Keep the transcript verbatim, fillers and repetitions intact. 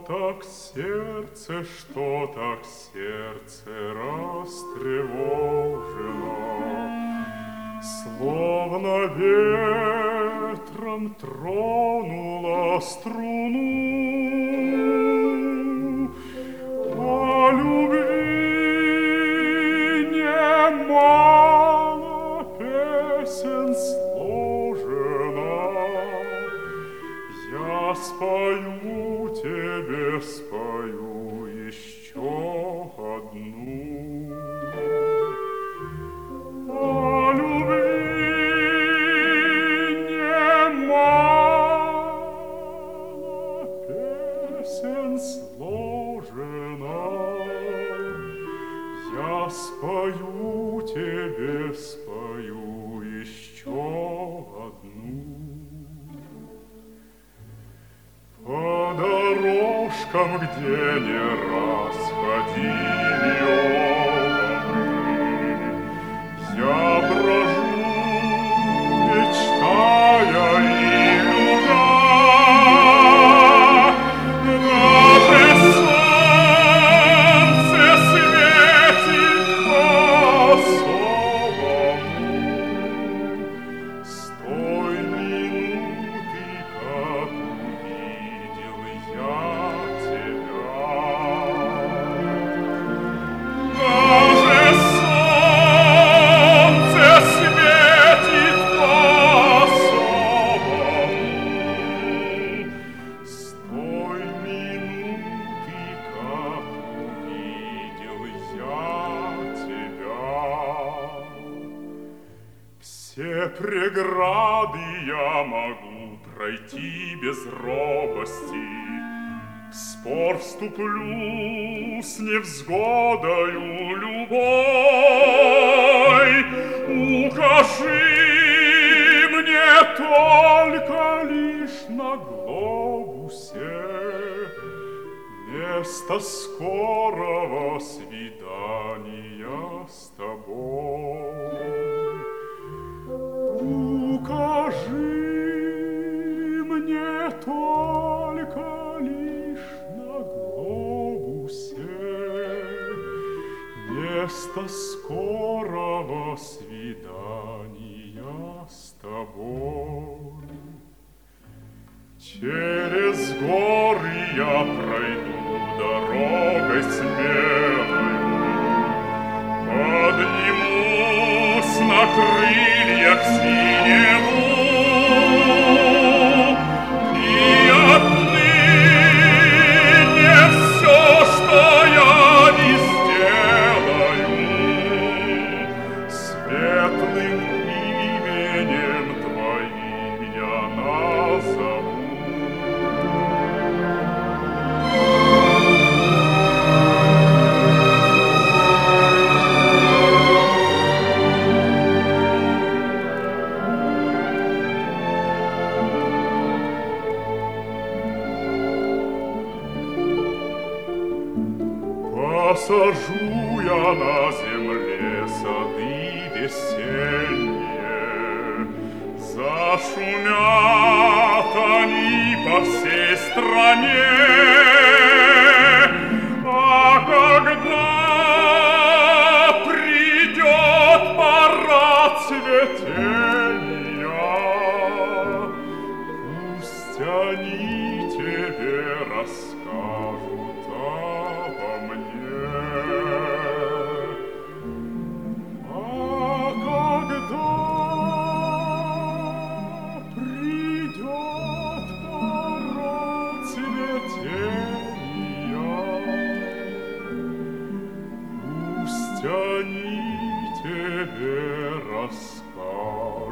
так сердце, что так сердце растревожено, словно ветром тронула струну, о любви немало песен сложено. Я спою тебе, спою еще одну. О любви немало песен сложено. Я спою тебе, спою еще одну. По дорожкам, где не раз ходили оба мы, я брожу, мечтая и любя. Даже солнце светит по-особому с той минуты, как увидел я тебя. Даже солнце светит по-особому с той минуты, как увидел я тебя. Все преграды я могу пройти без робости, в спор вступлю с невзгодою любой. Укажи мне только лишь на глобусе место скорого свидания с тобой. Укажи мне только лишь на глобусе место скорого свидания с тобой. Через горы я пройду дорогой смелой, поднимусь на крыльях синеву, и отныне все, что я не сделаю, светлым именем твоим я назову. Посажу я на земле сады весенние, зашумят они по всей стране. А когда придет пора цветения, пусть они тебе расскажут обо мне. А когда придет пора цветения, пусть они тебе расскажут